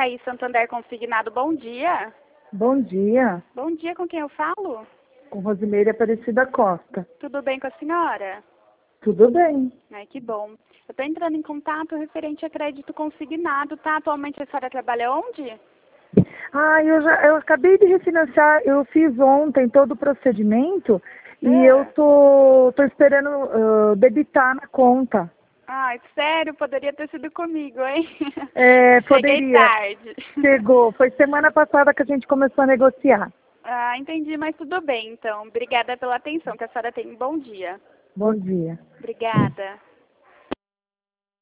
Thaís Santander Consignado, bom dia. Bom dia, Bom dia, com quem eu falo? com Rosimeire Aparecida Costa. Tudo bem com a senhora? Tudo bem? Ai, que bom. Eu estou entrando em contato referente a crédito consignado, tá? Atualmente a senhora trabalha onde? Eu acabei de refinanciar, eu fiz ontem todo o procedimento e eu É. tô esperando debitar na conta. Ai, sério, poderia ter sido comigo, hein? Cheguei Poderia. tarde. Chegou, foi semana passada que a gente começou a negociar. Ah, entendi, mas tudo bem, então. Obrigada pela atenção, que a senhora tenha um bom dia. Bom dia. Obrigada.